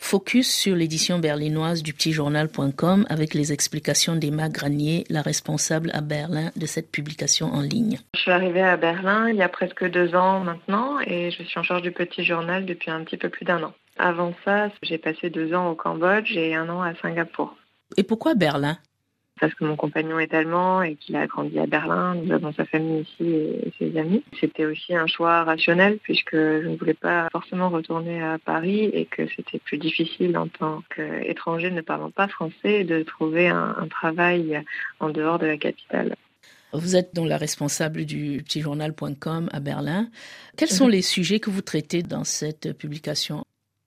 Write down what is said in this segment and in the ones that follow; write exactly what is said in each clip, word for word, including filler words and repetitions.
Focus sur l'édition berlinoise du petit journal point com avec les explications d'Emma Granier, la responsable à Berlin de cette publication en ligne. Je suis arrivée à Berlin il y a presque deux ans maintenant et je suis en charge du petit journal depuis un petit peu plus d'un an. Avant ça, j'ai passé deux ans au Cambodge et un an à Singapour. Et pourquoi Berlin ? Parce que mon compagnon est allemand et qu'il a grandi à Berlin, nous avons sa famille ici et ses amis. C'était aussi un choix rationnel puisque je ne voulais pas forcément retourner à Paris et que c'était plus difficile en tant qu'étranger ne parlant pas français de trouver un, un travail en dehors de la capitale. Vous êtes donc la responsable du petit journal point com à Berlin. Quels sont les sujets que vous traitez dans cette publication ?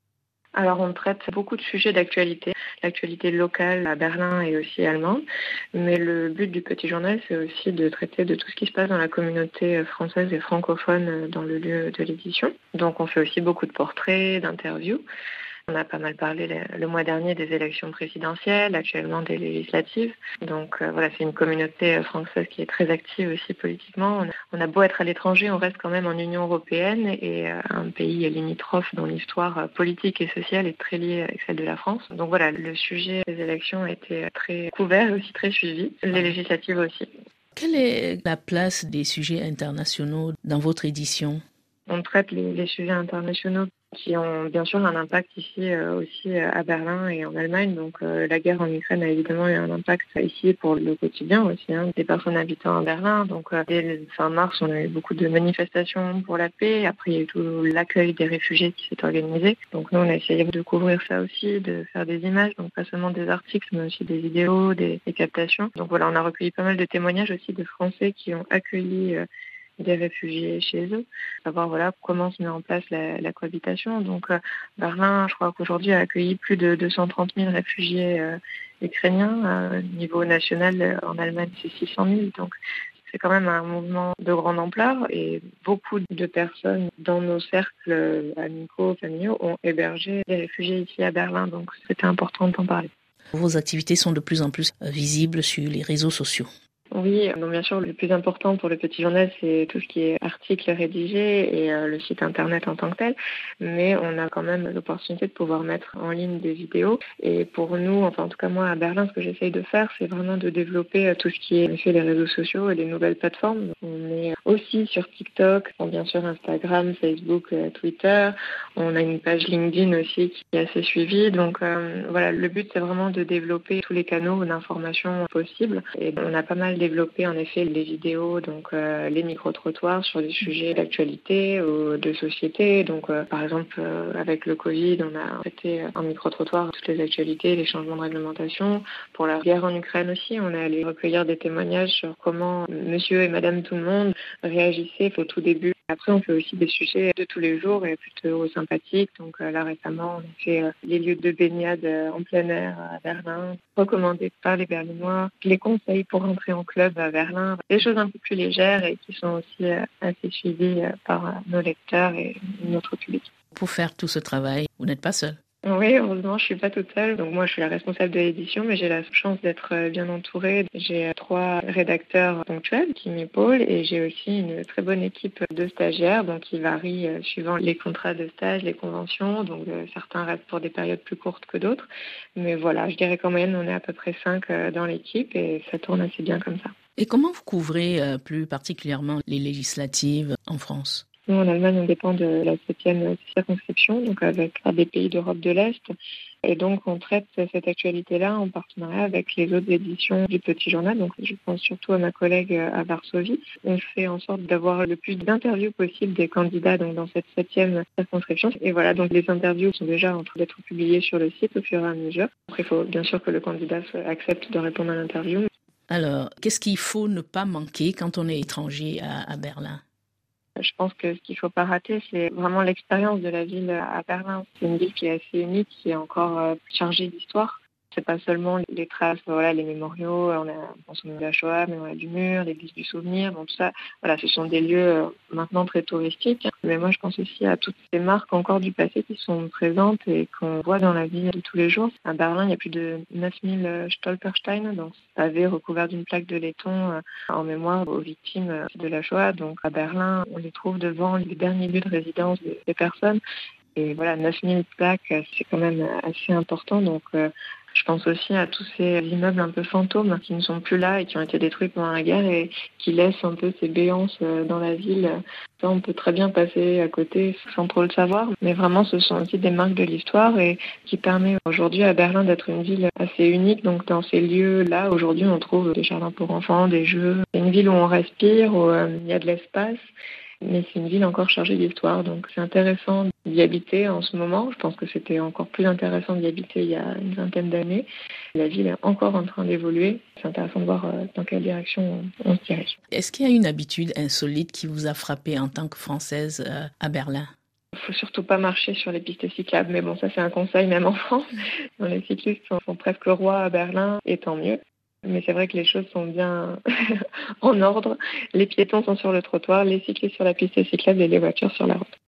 Alors, on traite beaucoup de sujets d'actualité, l'actualité locale à Berlin et aussi allemande. Mais le but du petit journal, c'est aussi de traiter de tout ce qui se passe dans la communauté française et francophone dans le lieu de l'édition. Donc, on fait aussi beaucoup de portraits, d'interviews. On a pas mal parlé le mois dernier des élections présidentielles, actuellement des législatives. Donc euh, voilà, c'est une communauté française qui est très active aussi politiquement. On a, on a beau être à l'étranger, on reste quand même en Union européenne et euh, un pays limitrophe dont l'histoire politique et sociale est très liée avec celle de la France. Donc voilà, le sujet des élections a été très couvert et aussi très suivi, les législatives aussi. Quelle est la place des sujets internationaux dans votre édition ? On traite les, les sujets internationaux qui ont bien sûr un impact ici euh, aussi euh, à Berlin et en Allemagne. Donc euh, la guerre en Ukraine a évidemment eu un impact ici pour le quotidien aussi, hein, des personnes habitant à Berlin. Donc euh, dès le fin mars, on a eu beaucoup de manifestations pour la paix. Après, il y a eu tout l'accueil des réfugiés qui s'est organisé. Donc nous, on a essayé de couvrir ça aussi, de faire des images, donc pas seulement des articles, mais aussi des vidéos, des, des captations. Donc voilà, on a recueilli pas mal de témoignages aussi de Français qui ont accueilli euh, des réfugiés chez eux, savoir voilà comment se met en place la, la cohabitation. Donc euh, Berlin, je crois qu'aujourd'hui a accueilli plus de deux cent trente mille réfugiés euh, ukrainiens. Euh, niveau national, en Allemagne, c'est six cent mille. Donc c'est quand même un mouvement de grande ampleur et beaucoup de personnes dans nos cercles amicaux, familiaux ont hébergé des réfugiés ici à Berlin. Donc c'était important d'en parler. Vos activités sont de plus en plus visibles sur les réseaux sociaux. Oui, donc bien sûr, le plus important pour le petit journal, c'est tout ce qui est articles rédigés et euh, le site internet en tant que tel. Mais on a quand même l'opportunité de pouvoir mettre en ligne des vidéos. Et pour nous, enfin en tout cas moi à Berlin, ce que j'essaye de faire, c'est vraiment de développer euh, tout ce qui est fait les réseaux sociaux et les nouvelles plateformes. On est aussi sur TikTok, bien sûr Instagram, Facebook, euh, Twitter. On a une page LinkedIn aussi qui est assez suivie. Donc euh, voilà, le but c'est vraiment de développer tous les canaux d'information possibles. Et on a pas mal développer en effet les vidéos, donc euh, les micro-trottoirs sur des sujets d'actualité ou de société. Donc euh, par exemple euh, avec le Covid, on a traité en micro-trottoir toutes les actualités, les changements de réglementation. Pour la guerre en Ukraine aussi, on est allé recueillir des témoignages sur comment monsieur et madame tout le monde réagissaient au tout début. Après, on fait aussi des sujets de tous les jours et plutôt sympathiques. Donc euh, là, récemment, on a fait euh, les lieux de baignade euh, en plein air à Berlin, recommandés par les Berlinois, les conseils pour rentrer en club à Berlin, des choses un peu plus légères et qui sont aussi euh, assez suivies euh, par euh, nos lecteurs et notre public. Pour faire tout ce travail, vous n'êtes pas seul. Oui, heureusement, je suis pas toute seule. Donc moi, je suis la responsable de l'édition, mais j'ai la chance d'être bien entourée. J'ai trois rédacteurs ponctuels qui m'épaulent et j'ai aussi une très bonne équipe de stagiaires, donc qui varient suivant les contrats de stage, les conventions. Donc euh, certains restent pour des périodes plus courtes que d'autres. Mais voilà, je dirais qu'en moyenne, on est à peu près cinq dans l'équipe et ça tourne assez bien comme ça. Et comment vous couvrez euh, plus particulièrement les législatives en France ? Nous, en Allemagne, on dépend de la septième circonscription, donc avec des pays d'Europe de l'Est. Et donc, on traite cette actualité-là en partenariat avec les autres éditions du Petit Journal. Donc, je pense surtout à ma collègue à Varsovie. On fait en sorte d'avoir le plus d'interviews possible des candidats donc, dans cette septième circonscription. Et voilà, donc les interviews sont déjà en train d'être publiées sur le site au fur et à mesure. Après, il faut bien sûr que le candidat accepte de répondre à l'interview. Alors, qu'est-ce qu'il faut ne pas manquer quand on est étranger à, à Berlin ? Je pense que ce qu'il ne faut pas rater, c'est vraiment l'expérience de la ville à Berlin. C'est une ville qui est assez unique, qui est encore euh, chargée d'histoire. C'est pas seulement les traces, voilà, les mémoriaux, on a, on pense à la Shoah, mais on a du mur, l'église du souvenir, donc tout ça, voilà, ce sont des lieux euh, maintenant très touristiques. Mais moi, je pense aussi à toutes ces marques encore du passé qui sont présentes et qu'on voit dans la vie de tous les jours. À Berlin, il y a plus de neuf mille Stolpersteine, donc pavés recouverts d'une plaque de laiton euh, en mémoire aux victimes de la Shoah. Donc à Berlin, on les trouve devant les derniers lieux de résidence des, des personnes. Et voilà, neuf mille plaques, c'est quand même assez important. Donc, euh, je pense aussi à tous ces immeubles un peu fantômes qui ne sont plus là et qui ont été détruits pendant la guerre et qui laissent un peu ces béances dans la ville. Ça, on peut très bien passer à côté sans trop le savoir. Mais vraiment, ce sont aussi des marques de l'histoire et qui permet aujourd'hui à Berlin d'être une ville assez unique. Donc, dans ces lieux-là, aujourd'hui, on trouve des jardins pour enfants, des jeux. C'est une ville où on respire, où euh, il y a de l'espace. Mais c'est une ville encore chargée d'histoire, donc c'est intéressant d'y habiter en ce moment. Je pense que c'était encore plus intéressant d'y habiter il y a une vingtaine d'années. La ville est encore en train d'évoluer. C'est intéressant de voir dans quelle direction on se dirige. Est-ce qu'il y a une habitude insolite qui vous a frappé en tant que Française à Berlin ? Il ne faut surtout pas marcher sur les pistes cyclables, mais bon, ça c'est un conseil même en France. Les cyclistes sont, sont presque rois à Berlin, et tant mieux. Mais c'est vrai que les choses sont bien en ordre. Les piétons sont sur le trottoir, les cyclistes sur la piste cyclable et les voitures sur la route.